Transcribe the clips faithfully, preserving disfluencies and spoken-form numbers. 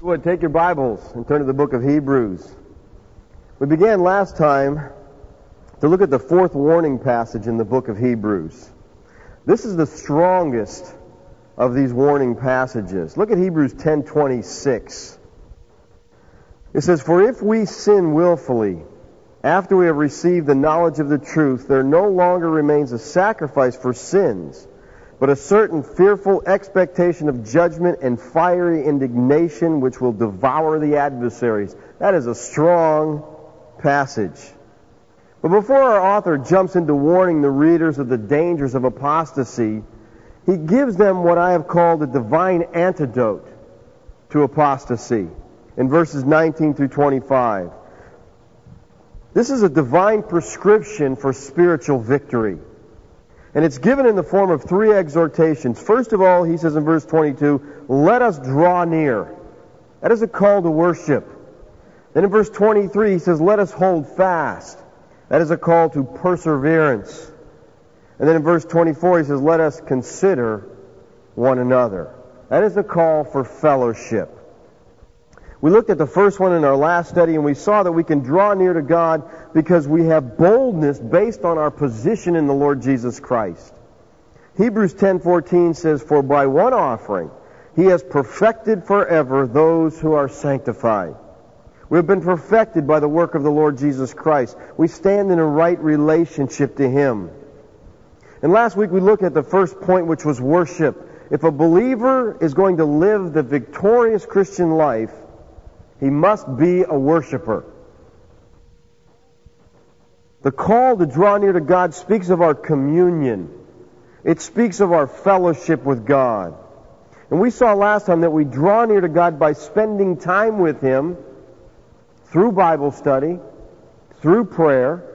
You would take your Bibles and turn to the book of Hebrews. We began last time to look at the fourth warning passage in the book of Hebrews. This is the strongest of these warning passages. Look at Hebrews ten twenty-six. It says, "For if we sin willfully, after we have received the knowledge of the truth, there no longer remains a sacrifice for sins, but a certain fearful expectation of judgment and fiery indignation which will devour the adversaries." That is a strong passage. But before our author jumps into warning the readers of the dangers of apostasy, he gives them what I have called a divine antidote to apostasy in verses nineteen through twenty-five. This is a divine prescription for spiritual victory. And it's given in the form of three exhortations. First of all, he says in verse twenty-two, "Let us draw near." That is a call to worship. Then in verse twenty-three, he says, "Let us hold fast." That is a call to perseverance. And then in verse twenty-four, he says, "Let us consider one another." That is a call for fellowship. We looked at the first one in our last study, and we saw that we can draw near to God because we have boldness based on our position in the Lord Jesus Christ. Hebrews ten fourteen says, "For by one offering he has perfected forever those who are sanctified." We have been perfected by the work of the Lord Jesus Christ. We stand in a right relationship to Him. And last week we looked at the first point, which was worship. If a believer is going to live the victorious Christian life, he must be a worshiper. The call to draw near to God speaks of our communion. It speaks of our fellowship with God. And we saw last time that we draw near to God by spending time with Him through Bible study, through prayer.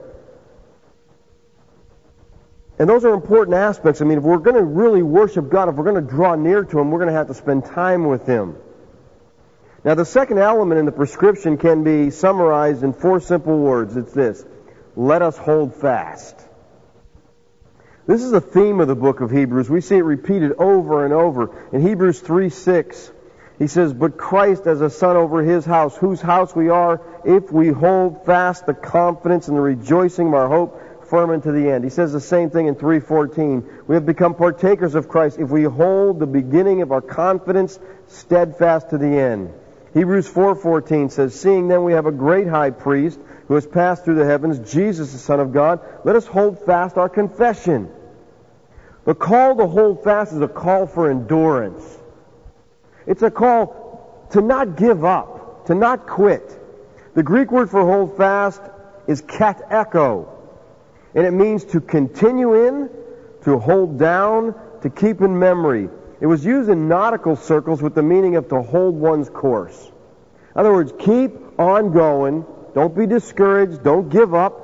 And those are important aspects. I mean, if we're going to really worship God, if we're going to draw near to Him, we're going to have to spend time with Him. Now, the second element in the prescription can be summarized in four simple words. It's this: let us hold fast. This is a theme of the book of Hebrews. We see it repeated over and over. In Hebrews three six, he says, "But Christ as a son over His house, whose house we are, if we hold fast the confidence and the rejoicing of our hope firm unto the end." He says the same thing in three fourteen. "We have become partakers of Christ if we hold the beginning of our confidence steadfast to the end." Hebrews four fourteen says, "Seeing then we have a great high priest who has passed through the heavens, Jesus the Son of God, let us hold fast our confession." The call to hold fast is a call for endurance. It's a call to not give up, to not quit. The Greek word for hold fast is kateko, and it means to continue in, to hold down, to keep in memory. It was used in nautical circles with the meaning of to hold one's course. In other words, keep on going. Don't be discouraged. Don't give up.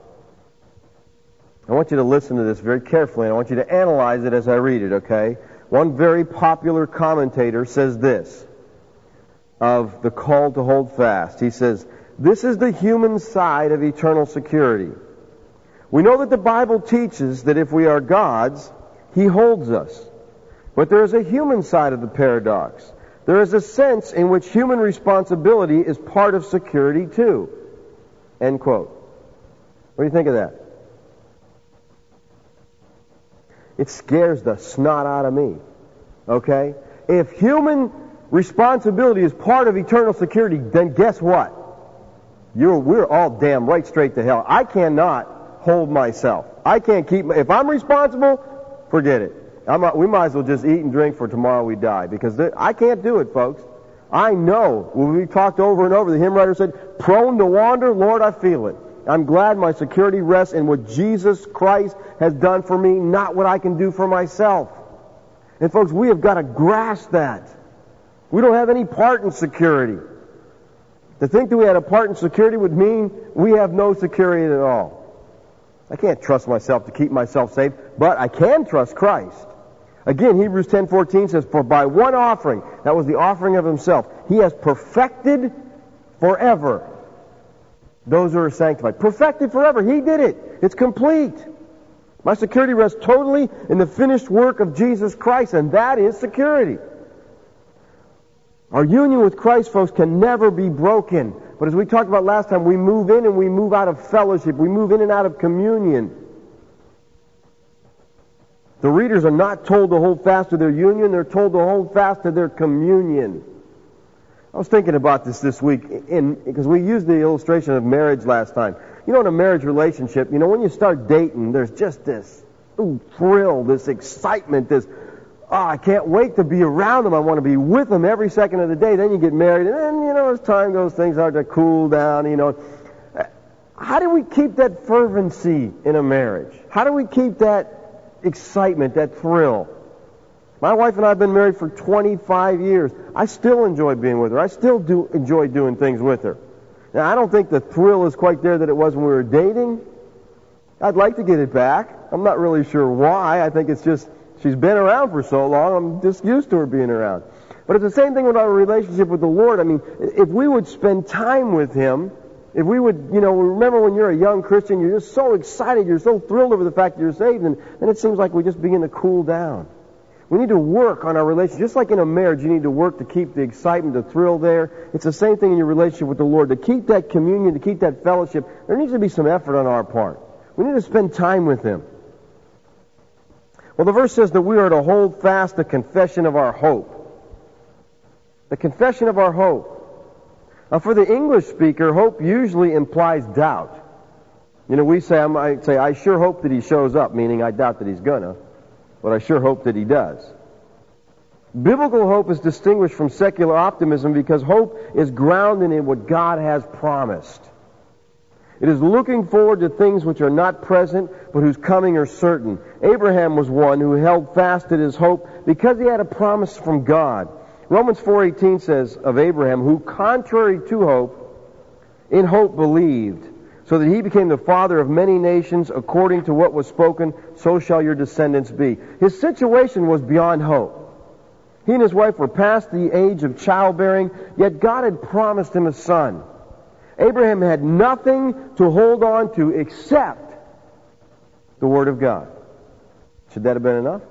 I want you to listen to this very carefully, and I want you to analyze it as I read it, okay? One very popular commentator says this of the call to hold fast. He says, "This is the human side of eternal security. We know that the Bible teaches that if we are God's, He holds us. But there is a human side of the paradox. There is a sense in which human responsibility is part of security too." End quote. What do you think of that? It scares the snot out of me. Okay? If human responsibility is part of eternal security, then guess what? You're, we're all damn right straight to hell. I cannot hold myself. I can't keep... If I'm responsible, forget it. I'm not, we might as well just eat and drink for tomorrow we die, because th- I can't do it, folks. I know. When we talked over and over, the hymn writer said, "Prone to wander, Lord, I feel it. I'm glad my security rests in what Jesus Christ has done for me, not what I can do for myself." And folks, we have got to grasp that. We don't have any part in security. To think that we had a part in security would mean we have no security at all. I can't trust myself to keep myself safe, but I can trust Christ. Again, Hebrews ten fourteen says, "For by one offering," that was the offering of Himself, "He has perfected forever those who are sanctified." Perfected forever. He did it. It's complete. My security rests totally in the finished work of Jesus Christ, and that is security. Our union with Christ, folks, can never be broken. But as we talked about last time, we move in and we move out of fellowship. We move in and out of communion. The readers are not told to hold fast to their union. They're told to hold fast to their communion. I was thinking about this this week in, because we used the illustration of marriage last time. You know, in a marriage relationship, you know, when you start dating, there's just this ooh, thrill, this excitement, this, oh, I can't wait to be around them. I want to be with them every second of the day. Then you get married, and then, you know, as time goes, things start to cool down, you know. How do we keep that fervency in a marriage? How do we keep that excitement, that thrill? My wife and I have been married for twenty-five years. I still enjoy being with her. I still do enjoy doing things with her. Now, I don't think the thrill is quite there that it was when we were dating. I'd like to get it back. I'm not really sure why. I think it's just she's been around for so long, I'm just used to her being around. But it's the same thing with our relationship with the Lord. I mean, if we would spend time with Him, if we would, you know, remember when you're a young Christian, you're just so excited, you're so thrilled over the fact that you're saved, and then it seems like we just begin to cool down. We need to work on our relationship. Just like in a marriage, you need to work to keep the excitement, the thrill there. It's the same thing in your relationship with the Lord. To keep that communion, to keep that fellowship, there needs to be some effort on our part. We need to spend time with Him. Well, the verse says that we are to hold fast the confession of our hope. The confession of our hope. Now, for the English speaker, hope usually implies doubt. You know, we say, I might say, I sure hope that he shows up, meaning I doubt that he's gonna. But I sure hope that he does. Biblical hope is distinguished from secular optimism because hope is grounded in what God has promised. It is looking forward to things which are not present, but whose coming are certain. Abraham was one who held fast to his hope because he had a promise from God. Romans four eighteen says of Abraham, who contrary to hope, in hope believed, so that he became the father of many nations, according to what was spoken, so shall your descendants be. His situation was beyond hope. He and his wife were past the age of childbearing, yet God had promised him a son. Abraham had nothing to hold on to except the Word of God. Should that have been enough?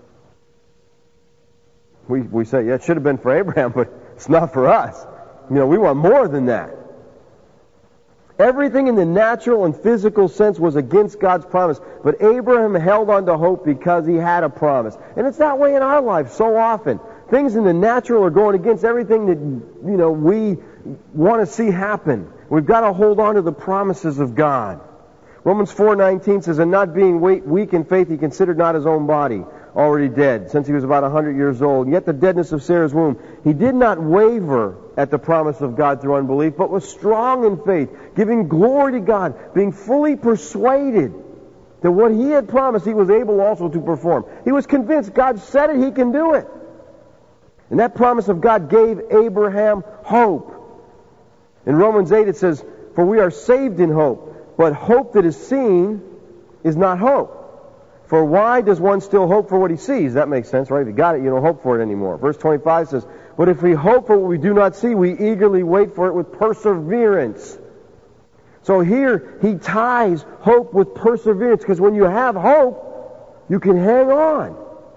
We, we say, yeah, it should have been for Abraham, but it's not for us. You know, we want more than that. Everything in the natural and physical sense was against God's promise. But Abraham held on to hope because he had a promise. And it's that way in our life so often. Things in the natural are going against everything that, you know, we want to see happen. We've got to hold on to the promises of God. Romans four nineteen says, and not being weak in faith, he considered not his own body already dead, since he was about one hundred years old. And yet the deadness of Sarah's womb. He did not waver at the promise of God through unbelief, but was strong in faith, giving glory to God, being fully persuaded that what he had promised he was able also to perform. He was convinced God said it, he can do it. And that promise of God gave Abraham hope. In Romans eight it says, for we are saved in hope, but hope that is seen is not hope. For why does one still hope for what he sees? That makes sense, right? If you got it, you don't hope for it anymore. Verse twenty-five says, but if we hope for what we do not see, we eagerly wait for it with perseverance. So here, he ties hope with perseverance, because when you have hope, you can hang on.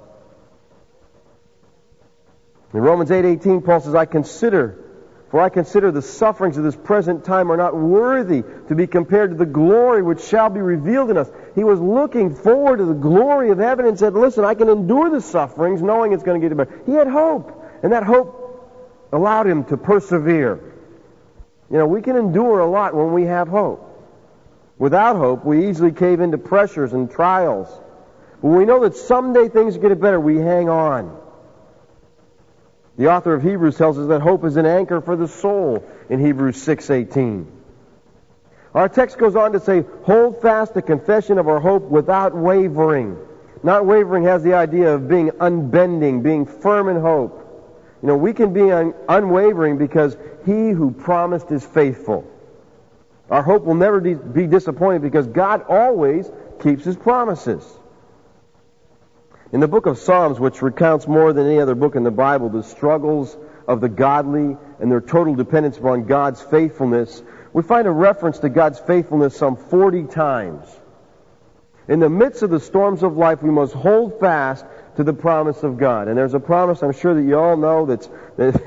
In Romans eight eighteen, Paul says, I consider, for I consider the sufferings of this present time are not worthy to be compared to the glory which shall be revealed in us. He was looking forward to the glory of heaven and said, listen, I can endure the sufferings knowing it's going to get better. He had hope, and that hope allowed him to persevere. You know, we can endure a lot when we have hope. Without hope, we easily cave into pressures and trials. But we know that someday things get better, we hang on. The author of Hebrews tells us that hope is an anchor for the soul in Hebrews six eighteen. Our text goes on to say, hold fast the confession of our hope without wavering. Not wavering has the idea of being unbending, being firm in hope. You know, we can be un- unwavering because he who promised is faithful. Our hope will never de- be disappointed because God always keeps his promises. In the book of Psalms, which recounts more than any other book in the Bible, the struggles of the godly and their total dependence upon God's faithfulness, we find a reference to God's faithfulness some forty times. In the midst of the storms of life, we must hold fast to the promise of God. And there's a promise I'm sure that you all know that's, that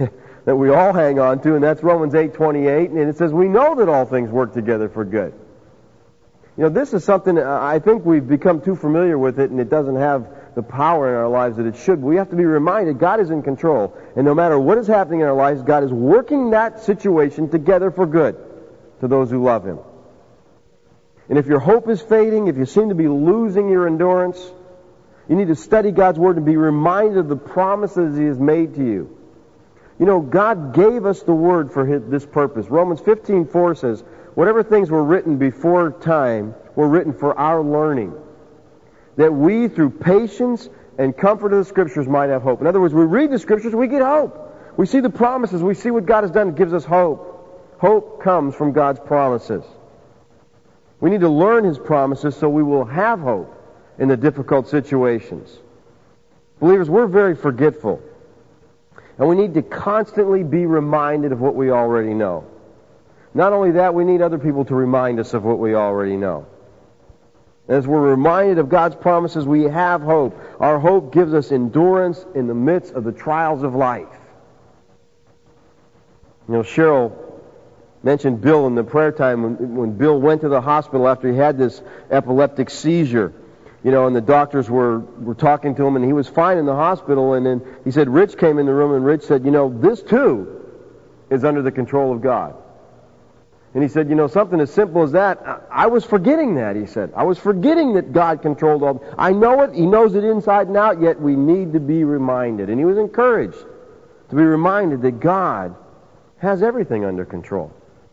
that we all hang on to, and that's Romans eight twenty-eight, and it says, we know that all things work together for good. You know, this is something I think we've become too familiar with it, and it doesn't have the power in our lives that it should. We have to be reminded God is in control, and no matter what is happening in our lives, God is working that situation together for good to those who love Him. And if your hope is fading, if you seem to be losing your endurance, you need to study God's Word and be reminded of the promises He has made to you. You know, God gave us the Word for his, this purpose. Romans fifteen four says, whatever things were written before time were written for our learning, that we, through patience and comfort of the Scriptures, might have hope. In other words, we read the Scriptures, we get hope. We see the promises, we see what God has done, it gives us hope. Hope comes from God's promises. We need to learn His promises so we will have hope in the difficult situations. Believers, we're very forgetful. And we need to constantly be reminded of what we already know. Not only that, we need other people to remind us of what we already know. As we're reminded of God's promises, we have hope. Our hope gives us endurance in the midst of the trials of life. You know, Cheryl mentioned Bill in the prayer time when, when Bill went to the hospital after he had this epileptic seizure. You know, and the doctors were, were talking to him, and he was fine in the hospital. And then he said, Rich came in the room, and Rich said, you know, this too is under the control of God. And he said, you know, something as simple as that, I was forgetting that, he said. I was forgetting that God controlled all. I know it, He knows it inside and out, yet we need to be reminded. And he was encouraged to be reminded that God has everything under control.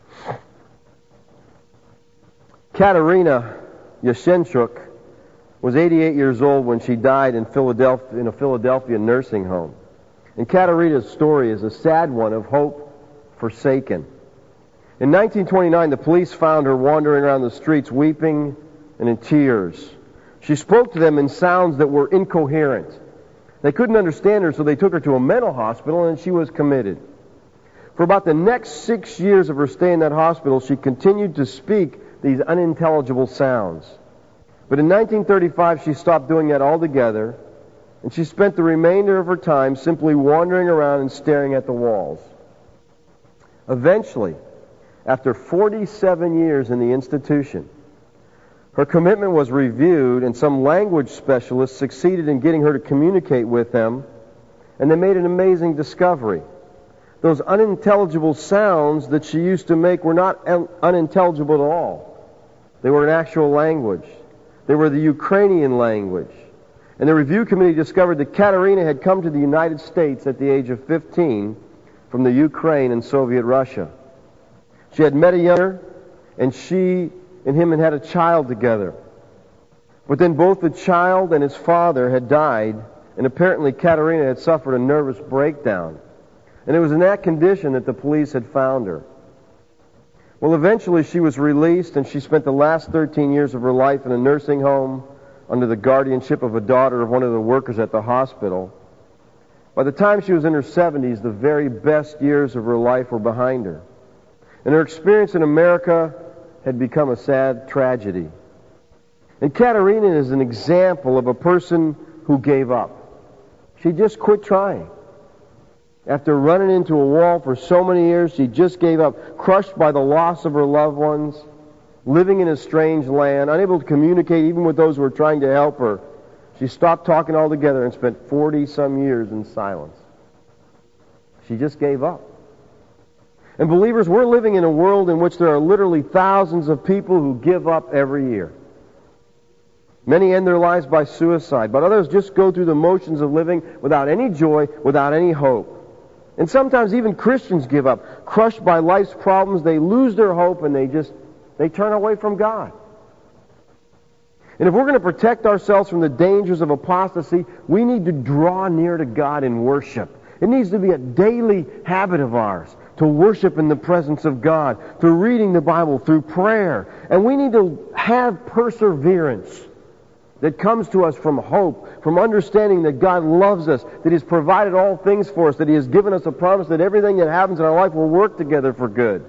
Katerina Yashchenchuk was eighty-eight years old when she died in Philadelphia, in a Philadelphia nursing home. And Katerina's story is a sad one of hope forsaken. In nineteen twenty-nine, the police found her wandering around the streets, weeping and in tears. She spoke to them in sounds that were incoherent. They couldn't understand her, so they took her to a mental hospital, and she was committed. For about the next six years of her stay in that hospital, she continued to speak these unintelligible sounds. But in nineteen thirty-five, she stopped doing that altogether, and she spent the remainder of her time simply wandering around and staring at the walls. Eventually, after forty-seven years in the institution, her commitment was reviewed, and some language specialists succeeded in getting her to communicate with them, and they made an amazing discovery. Those unintelligible sounds that she used to make were not un- unintelligible at all. They were an actual language. They were the Ukrainian language. And the review committee discovered that Katerina had come to the United States at the age of fifteen from the Ukraine and Soviet Russia. She had met a young man, and she and him had had a child together. But then both the child and his father had died, and apparently Katerina had suffered a nervous breakdown. And it was in that condition that the police had found her. Well, eventually she was released, and she spent the last thirteen years of her life in a nursing home under the guardianship of a daughter of one of the workers at the hospital. By the time she was in her seventies, the very best years of her life were behind her. And her experience in America had become a sad tragedy. And Katerina is an example of a person who gave up. She just quit trying. After running into a wall for so many years, she just gave up, crushed by the loss of her loved ones, living in a strange land, unable to communicate even with those who were trying to help her. She stopped talking altogether and spent forty-some years in silence. She just gave up. And believers, we're living in a world in which there are literally thousands of people who give up every year. Many end their lives by suicide, but others just go through the motions of living without any joy, without any hope. And sometimes even Christians give up. Crushed by life's problems, they lose their hope and they just, they turn away from God. And if we're going to protect ourselves from the dangers of apostasy, we need to draw near to God in worship. It needs to be a daily habit of ours to worship in the presence of God, through reading the Bible, through prayer. And we need to have perseverance that comes to us from hope, from understanding that God loves us, that He has provided all things for us, that He has given us a promise that everything that happens in our life will work together for good.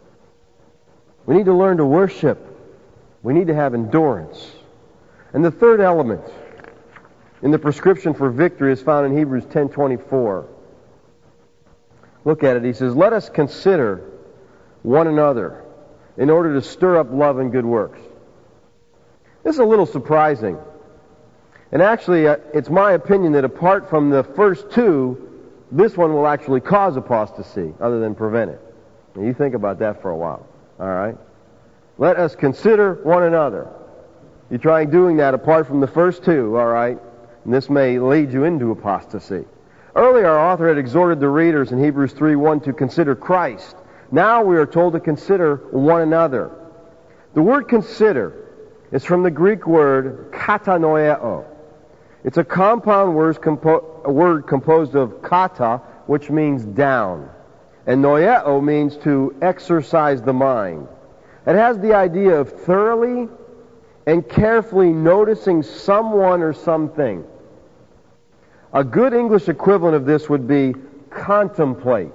We need to learn to worship. We need to have endurance. And the third element in the prescription for victory is found in Hebrews ten twenty-four. Look at it. He says, let us consider one another in order to stir up love and good works. This is a little surprising. And actually, uh, it's my opinion that apart from the first two, this one will actually cause apostasy other than prevent it. Now, you think about that for a while. All right? Let us consider one another. You try doing that apart from the first two, all right? And this may lead you into apostasy. Earlier, our author had exhorted the readers in Hebrews three one to consider Christ. Now we are told to consider one another. The word consider is from the Greek word katanoeo. It's a compound word, compo- a word composed of kata, which means down, and noeo means to exercise the mind. It has the idea of thoroughly and carefully noticing someone or something. A good English equivalent of this would be contemplate.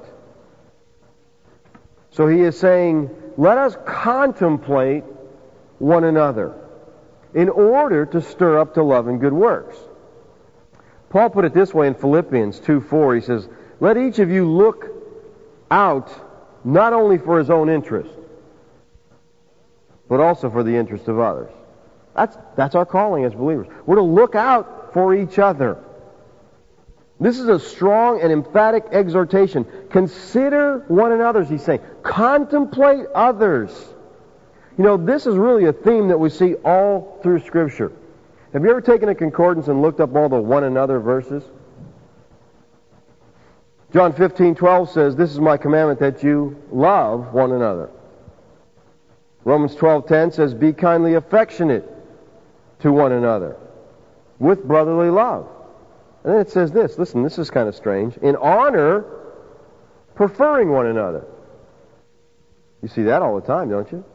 So he is saying, let us contemplate one another in order to stir up to love and good works. Paul put it this way in Philippians two four. He says, let each of you look out not only for his own interest, but also for the interest of others. That's, that's our calling as believers. We're to look out for each other. This is a strong and emphatic exhortation. Consider one another, he's saying. Contemplate others. You know, this is really a theme that we see all through Scripture. Have you ever taken a concordance and looked up all the one another verses? John fifteen twelve says, this is my commandment, that you love one another. Romans twelve ten says, be kindly affectionate to one another with brotherly love. And then it says this, listen, this is kind of strange, in honor, preferring one another. You see that all the time, don't you?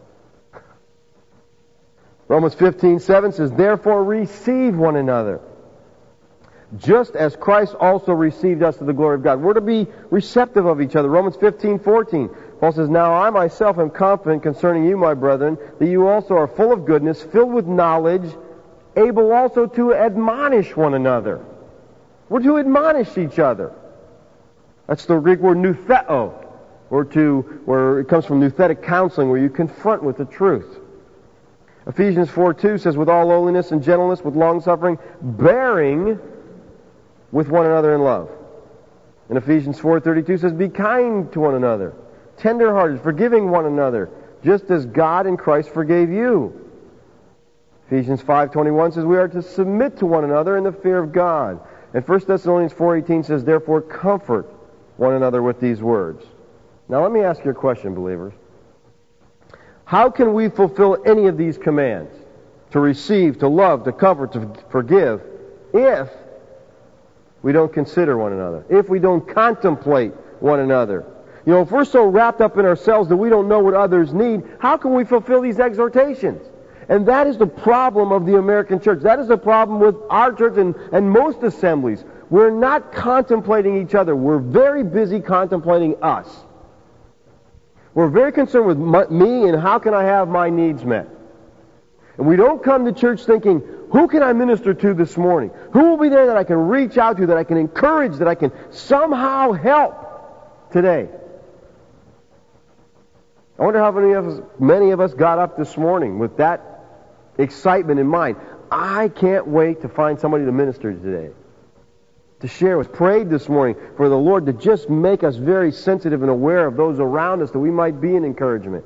Romans fifteen seven says, therefore receive one another, just as Christ also received us to the glory of God. We're to be receptive of each other. Romans fifteen fourteen, Paul says, now I myself am confident concerning you, my brethren, that you also are full of goodness, filled with knowledge, able also to admonish one another. We're to admonish each other. That's the Greek word noutheo, or to, where it comes from nouthetic counseling, where you confront with the truth. Ephesians four two says, with all lowliness and gentleness, with long-suffering, bearing with one another in love. And Ephesians four thirty-two says, be kind to one another, tender-hearted, forgiving one another, just as God in Christ forgave you. Ephesians five twenty-one says, we are to submit to one another in the fear of God. And First Thessalonians four eighteen says, therefore comfort one another with these words. Now let me ask you a question, believers. How can we fulfill any of these commands, to receive, to love, to comfort, to forgive, if we don't consider one another, if we don't contemplate one another? You know, if we're so wrapped up in ourselves that we don't know what others need, how can we fulfill these exhortations? And that is the problem of the American church. That is the problem with our church and, and most assemblies. We're not contemplating each other. We're very busy contemplating us. We're very concerned with my, me and how can I have my needs met. And we don't come to church thinking, who can I minister to this morning? Who will be there that I can reach out to, that I can encourage, that I can somehow help today? I wonder how many of us, many of us got up this morning with that excitement in mind. I can't wait to find somebody to minister today, to share with. Prayed this morning for the Lord to just make us very sensitive and aware of those around us, that we might be an encouragement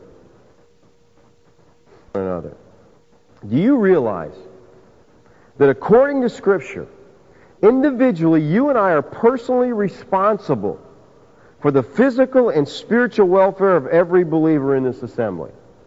to one another. Do you realize that according to Scripture, individually, you and I are personally responsible for the physical and spiritual welfare of every believer in this assembly?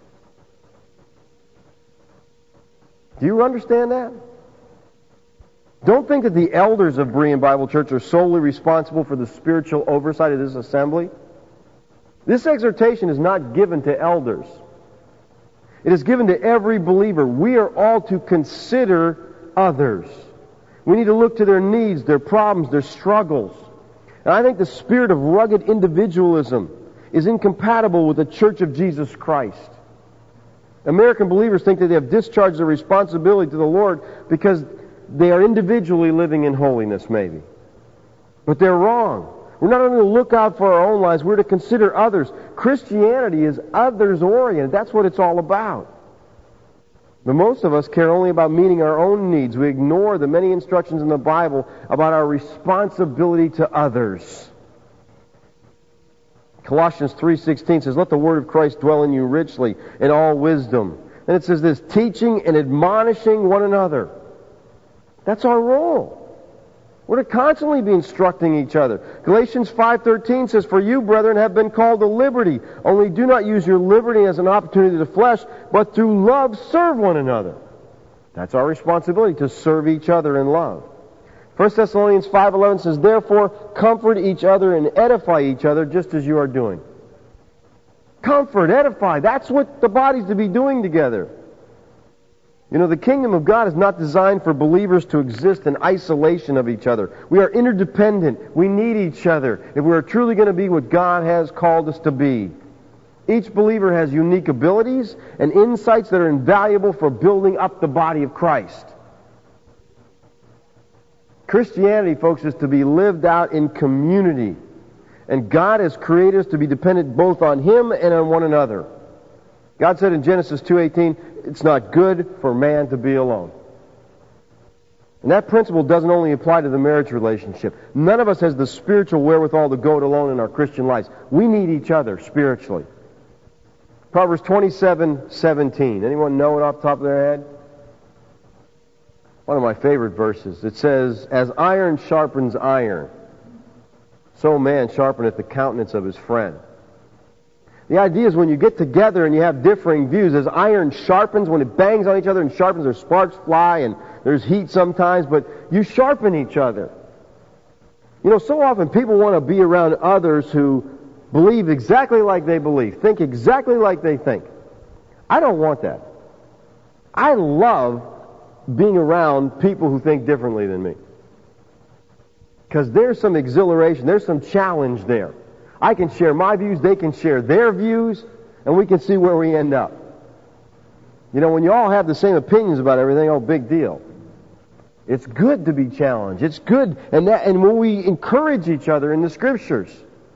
Do you understand that? Don't think that the elders of Berean Bible Church are solely responsible for the spiritual oversight of this assembly. This exhortation is not given to elders. It is given to every believer. We are all to consider others. We need to look to their needs, their problems, their struggles. And I think the spirit of rugged individualism is incompatible with the Church of Jesus Christ. American believers think that they have discharged their responsibility to the Lord because they are individually living in holiness, maybe. But they're wrong. We're not only to look out for our own lives, we're to consider others. Christianity is others-oriented. That's what it's all about. But most of us care only about meeting our own needs. We ignore the many instructions in the Bible about our responsibility to others. Colossians three sixteen says, let the word of Christ dwell in you richly in all wisdom. And it says this, teaching and admonishing one another. That's our role. We're to constantly be instructing each other. Galatians five thirteen says, for you, brethren, have been called to liberty. Only do not use your liberty as an opportunity to the flesh, but through love serve one another. That's our responsibility, to serve each other in love. First Thessalonians five eleven says, therefore, comfort each other and edify each other just as you are doing. Comfort, edify. That's what the body's to be doing together. You know, the kingdom of God is not designed for believers to exist in isolation of each other. We are interdependent. We need each other if we are truly going to be what God has called us to be. Each believer has unique abilities and insights that are invaluable for building up the body of Christ. Christianity, folks, is to be lived out in community. And God has created us to be dependent both on Him and on one another. God said in Genesis two eighteen, it's not good for man to be alone. And that principle doesn't only apply to the marriage relationship. None of us has the spiritual wherewithal to go it alone in our Christian lives. We need each other spiritually. Proverbs twenty-seven seventeen. Anyone know it off the top of their head? One of my favorite verses. It says, as iron sharpens iron, so man sharpeneth the countenance of his friend. The idea is when you get together and you have differing views, as iron sharpens, when it bangs on each other and sharpens, there's sparks fly and there's heat sometimes, but you sharpen each other. You know, so often people want to be around others who believe exactly like they believe, think exactly like they think. I don't want that. I love being around people who think differently than me. Because there's some exhilaration, there's some challenge there. I can share my views, they can share their views, and we can see where we end up. You know, when you all have the same opinions about everything, oh, big deal. It's good to be challenged. It's good, and that, and when we encourage each other in the Scriptures.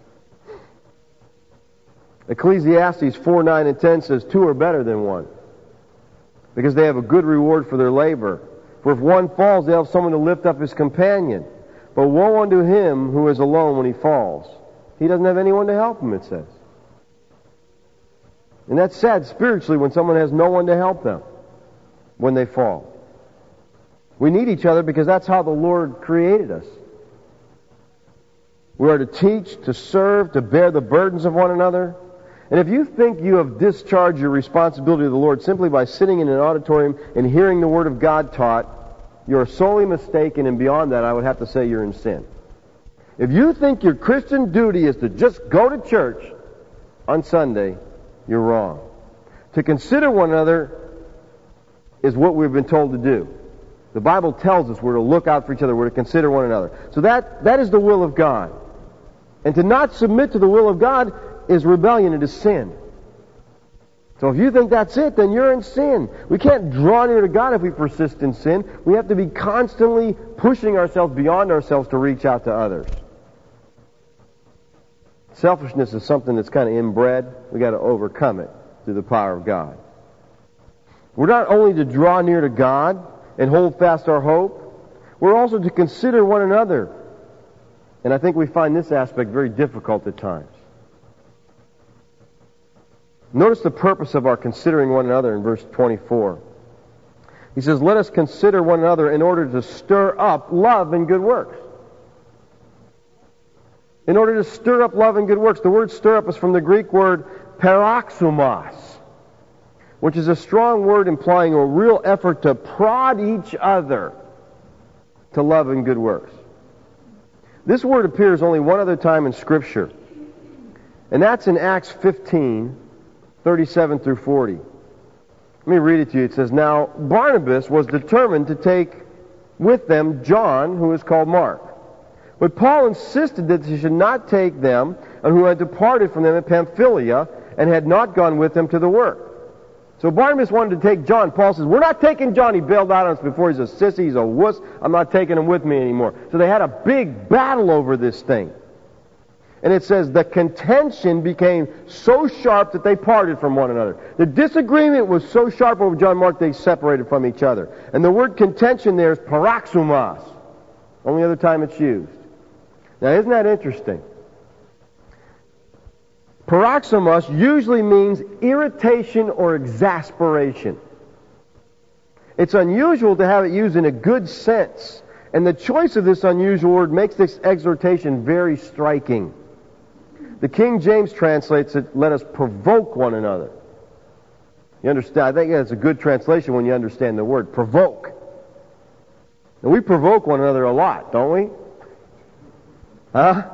Ecclesiastes four nine and ten says, two are better than one, because they have a good reward for their labor. For if one falls, they'll have someone to lift up his companion. But woe unto him who is alone when he falls. He doesn't have anyone to help him, it says. And that's sad spiritually when someone has no one to help them when they fall. We need each other because that's how the Lord created us. We are to teach, to serve, to bear the burdens of one another. And if you think you have discharged your responsibility to the Lord simply by sitting in an auditorium and hearing the Word of God taught, you're sorely mistaken, and beyond that, I would have to say you're in sin. If you think your Christian duty is to just go to church on Sunday, you're wrong. To consider one another is what we've been told to do. The Bible tells us we're to look out for each other, we're to consider one another. So that, that is the will of God. And to not submit to the will of God is rebellion, it is sin. So if you think that's it, then you're in sin. We can't draw near to God if we persist in sin. We have to be constantly pushing ourselves beyond ourselves to reach out to others. Selfishness is something that's kind of inbred. We've got to overcome it through the power of God. We're not only to draw near to God and hold fast our hope, we're also to consider one another. And I think we find this aspect very difficult at times. Notice the purpose of our considering one another in verse twenty-four. He says, let us consider one another in order to stir up love and good works. In order to stir up love and good works. The word stir up is from the Greek word paroxomos, which is a strong word implying a real effort to prod each other to love and good works. This word appears only one other time in Scripture, and that's in Acts fifteen, thirty-seven through forty. Let me read it to you. It says, now Barnabas was determined to take with them John, who is called Mark. But Paul insisted that he should not take them, and who had departed from them in Pamphylia, and had not gone with them to the work. So Barnabas wanted to take John. Paul says, we're not taking John. He bailed out on us before. He's a sissy. He's a wuss. I'm not taking him with me anymore. So they had a big battle over this thing. And it says, the contention became so sharp that they parted from one another. The disagreement was so sharp over John Mark, they separated from each other. And the word contention there is paroxomos. Only other time it's used. Now, isn't that interesting? Paroxomos usually means irritation or exasperation. It's unusual to have it used in a good sense. And the choice of this unusual word makes this exhortation very striking. The King James translates it, let us provoke one another. You understand? I think that's a good translation when you understand the word, provoke. And we provoke one another a lot, don't we? Huh?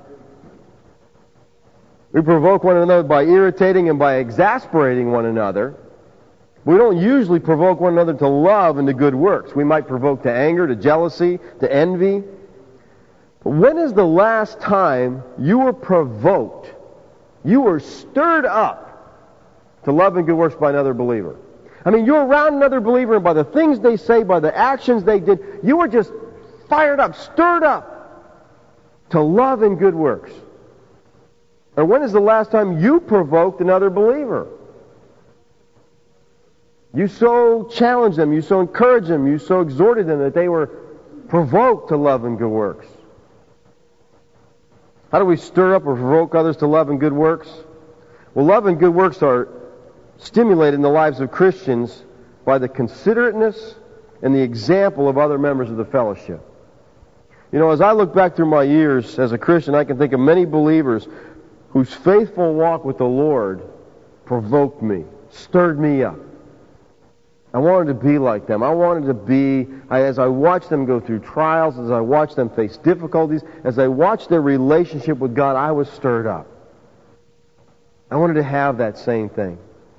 We provoke one another by irritating and by exasperating one another. We don't usually provoke one another to love and to good works. We might provoke to anger, to jealousy, to envy. But when is the last time you were provoked, you were stirred up to love and good works by another believer? I mean, you're around another believer, and by the things they say, by the actions they did, you were just fired up, stirred up to love and good works. Or when is the last time you provoked another believer? You so challenged them, you so encouraged them, you so exhorted them that they were provoked to love and good works. How do we stir up or provoke others to love and good works? Well, love and good works are stimulated in the lives of Christians by the considerateness and the example of other members of the fellowship. You know, as I look back through my years as a Christian, I can think of many believers whose faithful walk with the Lord provoked me, stirred me up. I wanted to be like them. I wanted to be, as I watched them go through trials, as I watched them face difficulties, as I watched their relationship with God, I was stirred up. I wanted to have that same thing.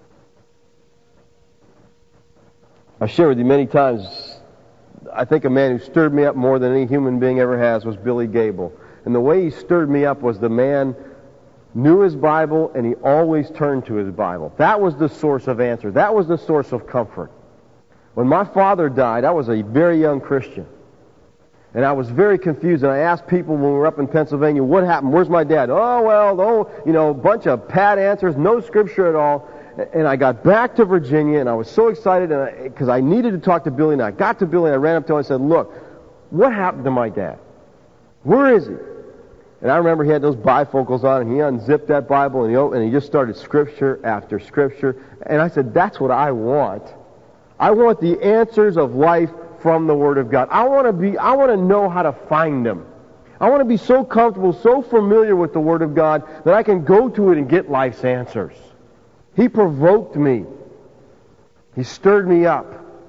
I've shared with you many times, I think a man who stirred me up more than any human being ever has was Billy Gable. And the way he stirred me up was the man knew his Bible and he always turned to his Bible. That was the source of answer. That was the source of comfort. When my father died, I was a very young Christian. And I was very confused. And I asked people when we were up in Pennsylvania, what happened? Where's my dad? Oh, well, oh, you know, a bunch of pat answers, no scripture at all. And I got back to Virginia, and I was so excited because I, I needed to talk to Billy. And I got to Billy, and I ran up to him and said, look, what happened to my dad? Where is he? And I remember he had those bifocals on, and he unzipped that Bible, and he, opened, and he just started scripture after scripture. And I said, that's what I want. I want the answers of life from the Word of God. I want to be, I want to know how to find them. I want to be so comfortable, so familiar with the Word of God that I can go to it and get life's answers. He provoked me. He stirred me up.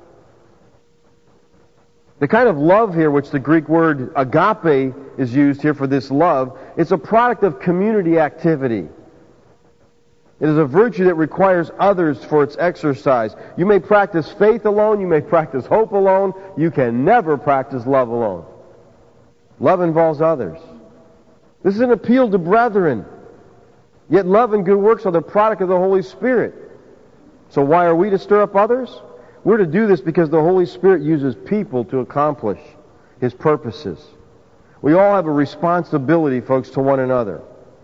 The kind of love here, which the Greek word agape is used here for this love, it's a product of community activity. It is a virtue that requires others for its exercise. You may practice faith alone, you may practice hope alone, you can never practice love alone. Love involves others. This is an appeal to brethren. Yet love and good works are the product of the Holy Spirit. So why are we to stir up others? We're to do this because the Holy Spirit uses people to accomplish His purposes. We all have a responsibility, folks, to one another.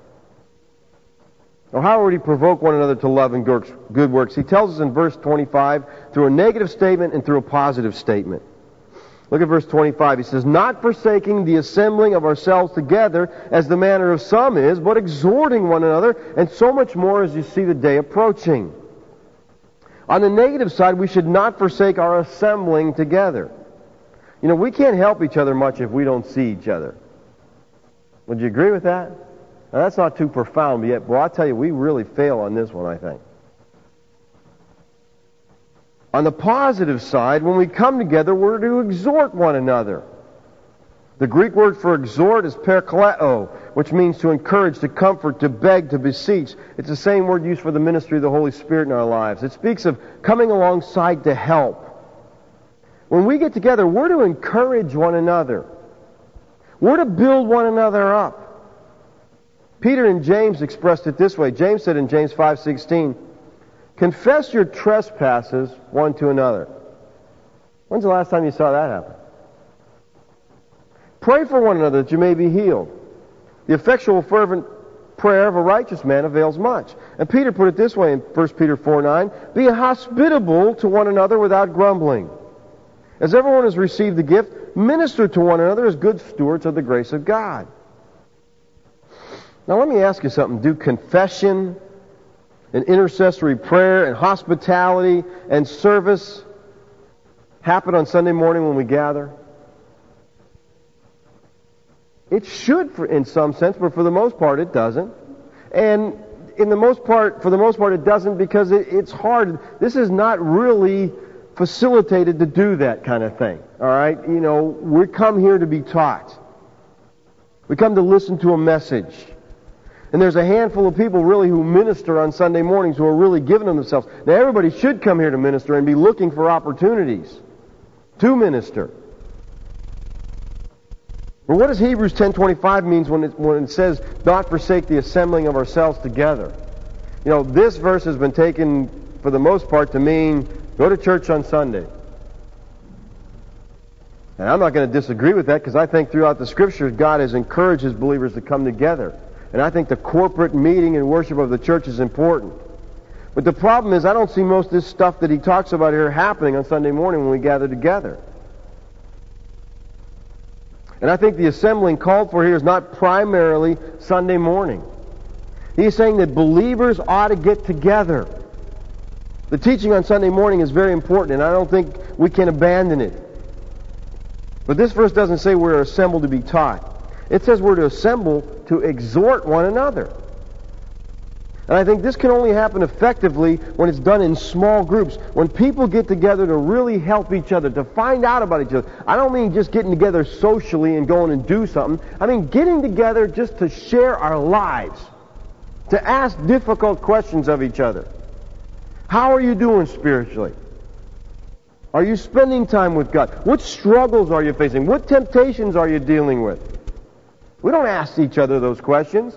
Now, how would He provoke one another to love and good works? He tells us in verse twenty-five through a negative statement and through a positive statement. Look at verse twenty-five. He says, not forsaking the assembling of ourselves together as the manner of some is, but exhorting one another, and so much more as you see the day approaching. On the negative side, we should not forsake our assembling together. You know, we can't help each other much if we don't see each other. Would you agree with that? Now, that's not too profound, but yet, well, I'll tell you, we really fail on this one, I think. On the positive side, when we come together, we're to exhort one another. The Greek word for exhort is parakaleo, which means to encourage, to comfort, to beg, to beseech. It's the same word used for the ministry of the Holy Spirit in our lives. It speaks of coming alongside to help. When we get together, we're to encourage one another. We're to build one another up. Peter and James expressed it this way. James said in James five sixteen, confess your trespasses one to another. When's the last time you saw that happen? Pray for one another that you may be healed. The effectual fervent prayer of a righteous man avails much. And Peter put it this way in First Peter four nine, be hospitable to one another without grumbling. As everyone has received the gift, minister to one another as good stewards of the grace of God. Now let me ask you something. Do confession and intercessory prayer and hospitality and service happen on Sunday morning when we gather? It should for, in some sense, but for the most part it doesn't. And in the most part, for the most part it doesn't because it, it's hard. This is not really facilitated to do that kind of thing. All right? You know, we come here to be taught. We come to listen to a message. And there's a handful of people really who minister on Sunday mornings who are really giving them themselves. Now everybody should come here to minister and be looking for opportunities to minister. But what does Hebrews ten twenty-five mean when it, when it says, not forsake the assembling of ourselves together? You know, this verse has been taken for the most part to mean go to church on Sunday. And I'm not going to disagree with that because I think throughout the Scriptures God has encouraged His believers to come together. And I think the corporate meeting and worship of the church is important. But the problem is I don't see most of this stuff that he talks about here happening on Sunday morning when we gather together. And I think the assembling called for here is not primarily Sunday morning. He's saying that believers ought to get together. The teaching on Sunday morning is very important, and I don't think we can abandon it. But this verse doesn't say we're assembled to be taught. It says we're to assemble to exhort one another. And I think this can only happen effectively when it's done in small groups. When people get together to really help each other, to find out about each other. I don't mean just getting together socially and going and do something. I mean getting together just to share our lives. To ask difficult questions of each other. How are you doing spiritually? Are you spending time with God? What struggles are you facing? What temptations are you dealing with? We don't ask each other those questions.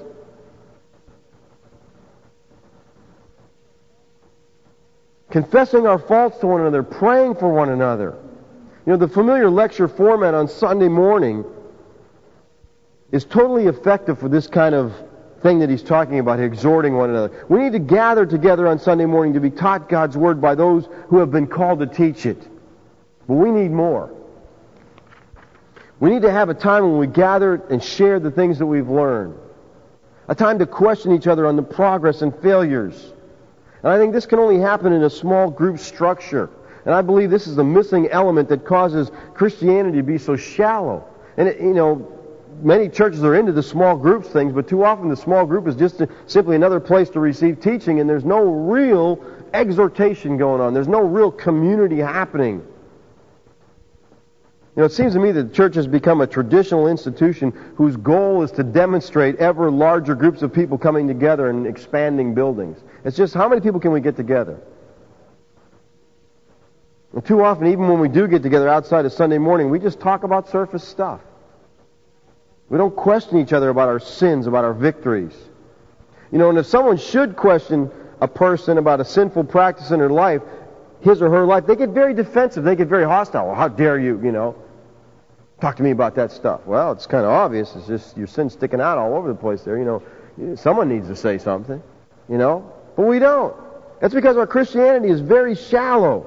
Confessing our faults to one another, praying for one another. You know, the familiar lecture format on Sunday morning is totally effective for this kind of thing that he's talking about, exhorting one another. We need to gather together on Sunday morning to be taught God's Word by those who have been called to teach it. But we need more. We need to have a time when we gather and share the things that we've learned. A time to question each other on the progress and failures. And I think this can only happen in a small group structure. And I believe this is the missing element that causes Christianity to be so shallow. And, it, you know, many churches are into the small groups things, but too often the small group is just a, simply another place to receive teaching, and there's no real exhortation going on. There's no real community happening. You know, it seems to me that the church has become a traditional institution whose goal is to demonstrate ever larger groups of people coming together and expanding buildings. It's just, how many people can we get together? And too often, even when we do get together outside of Sunday morning, we just talk about surface stuff. We don't question each other about our sins, about our victories. You know, and if someone should question a person about a sinful practice in their life, his or her life, they get very defensive. They get very hostile. Well, how dare you, you know, talk to me about that stuff? Well, it's kind of obvious. It's just your sin sticking out all over the place there. You know, someone needs to say something, you know. But we don't. That's because our Christianity is very shallow.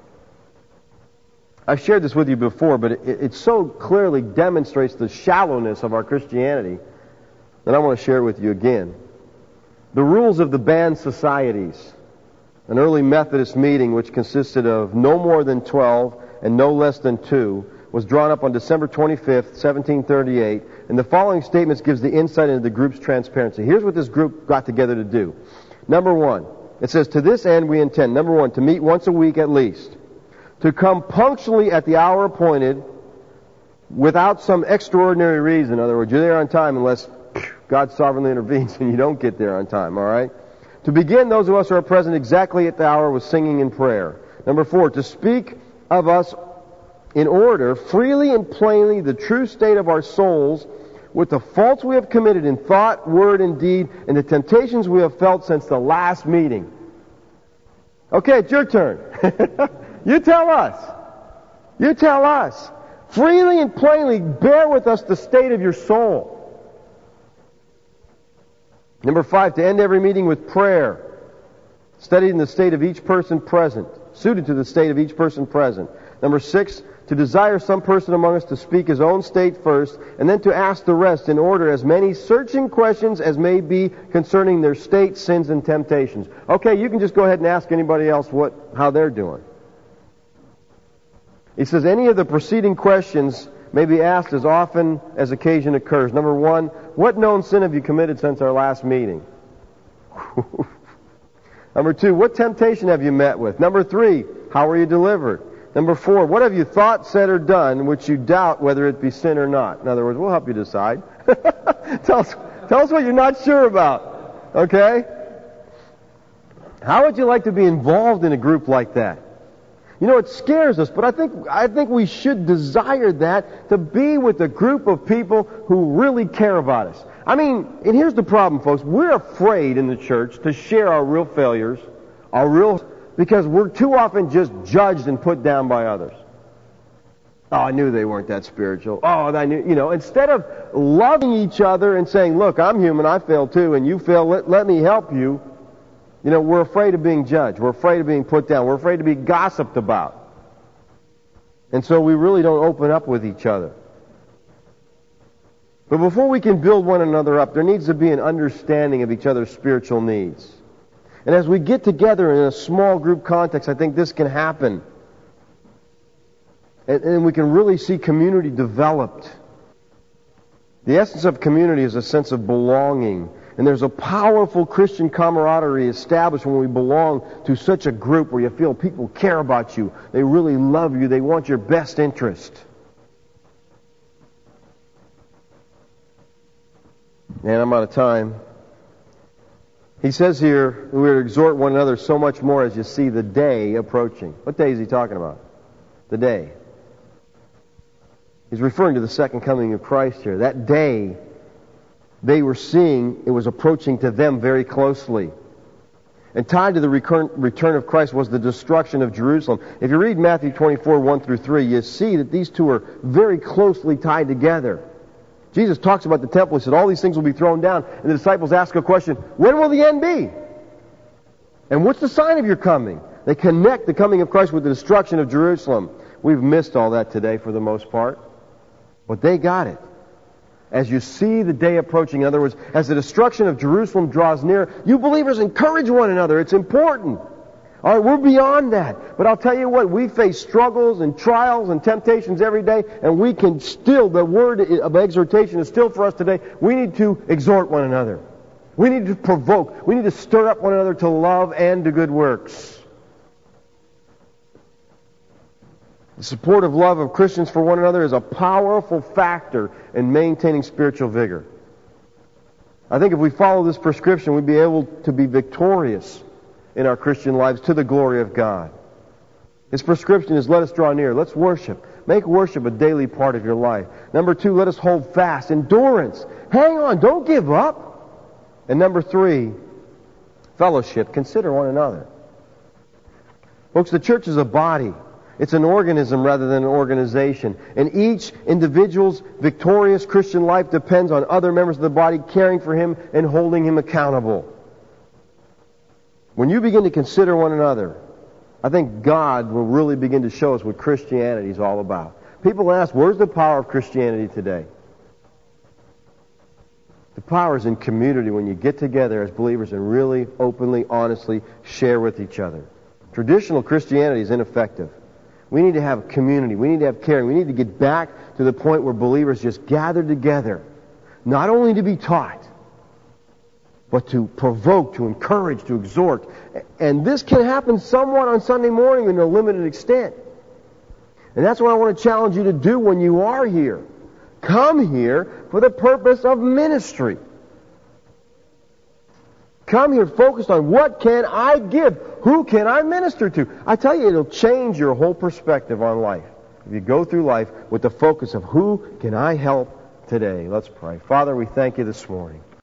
I've shared this with you before, but it, it so clearly demonstrates the shallowness of our Christianity that I want to share with you again. The rules of the band societies. An early Methodist meeting which consisted of no more than twelve and no less than two was drawn up on December twenty-fifth, seventeen thirty-eight, and the following statements gives the insight into the group's transparency. Here's what this group got together to do. Number one, it says, to this end we intend, number one, to meet once a week at least, to come punctually at the hour appointed without some extraordinary reason. In other words, you're there on time unless God sovereignly intervenes and you don't get there on time, all right? To begin, those of us who are present exactly at the hour with singing and prayer. Number four, to speak of us in order, freely and plainly, the true state of our souls, with the faults we have committed in thought, word, and deed, and the temptations we have felt since the last meeting. Okay, it's your turn. You tell us. You tell us. Freely and plainly bear with us the state of your soul. Number five, to end every meeting with prayer, studying the state of each person present, suited to the state of each person present. Number six, to desire some person among us to speak his own state first, and then to ask the rest in order as many searching questions as may be concerning their state, sins, and temptations. Okay, you can just go ahead and ask anybody else what how they're doing. He says any of the preceding questions may be asked as often as occasion occurs. Number one, what known sin have you committed since our last meeting? Number two, what temptation have you met with? Number three, how were you delivered? Number four, what have you thought, said, or done which you doubt whether it be sin or not? In other words, we'll help you decide. tell us, tell us what you're not sure about. Okay? How would you like to be involved in a group like that? You know, it scares us, but I think I think we should desire that, to be with a group of people who really care about us. I mean, and here's the problem, folks. We're afraid in the church to share our real failures, our real... because we're too often just judged and put down by others. Oh, I knew they weren't that spiritual. Oh, I knew, you know, instead of loving each other and saying, look, I'm human, I fail too, and you fail, let, let me help you. You know, we're afraid of being judged. We're afraid of being put down. We're afraid to be gossiped about. And so we really don't open up with each other. But before we can build one another up, there needs to be an understanding of each other's spiritual needs. And as we get together in a small group context, I think this can happen. And, and we can really see community developed. The essence of community is a sense of belonging. And there's a powerful Christian camaraderie established when we belong to such a group where you feel people care about you. They really love you. They want your best interest. And I'm out of time. He says here, we are to exhort one another so much more as you see the day approaching. What day is he talking about? The day. He's referring to the second coming of Christ here. That day, they were seeing it was approaching to them very closely. And tied to the return of Christ was the destruction of Jerusalem. If you read Matthew twenty-four, one through three, you see that these two are very closely tied together. Jesus talks about the temple. He said, all these things will be thrown down. And the disciples ask a question, when will the end be? And what's the sign of your coming? They connect the coming of Christ with the destruction of Jerusalem. We've missed all that today for the most part. But they got it. As you see the day approaching, in other words, as the destruction of Jerusalem draws near, you believers encourage one another. It's important. All right, we're beyond that. But I'll tell you what, we face struggles and trials and temptations every day, and we can still, the word of exhortation is still for us today, we need to exhort one another. We need to provoke. We need to stir up one another to love and to good works. The supportive love of Christians for one another is a powerful factor in maintaining spiritual vigor. I think if we follow this prescription, we'd be able to be victorious in our Christian lives to the glory of God. His prescription is let us draw near. Let's worship. Make worship a daily part of your life. Number two, let us hold fast. Endurance. Hang on. Don't give up. And number three, fellowship. Consider one another. Folks, the church is a body. It's an organism rather than an organization. And each individual's victorious Christian life depends on other members of the body caring for him and holding him accountable. When you begin to consider one another, I think God will really begin to show us what Christianity is all about. People ask, where's the power of Christianity today? The power is in community when you get together as believers and really openly, honestly share with each other. Traditional Christianity is ineffective. We need to have community. We need to have caring. We need to get back to the point where believers just gather together, not only to be taught, but to provoke, to encourage, to exhort. And this can happen somewhat on Sunday morning in a limited extent. And that's what I want to challenge you to do when you are here. Come here for the purpose of ministry. Come here focused on what can I give? Who can I minister to? I tell you, it'll change your whole perspective on life. If you go through life with the focus of who can I help today. Let's pray. Father, we thank you this morning.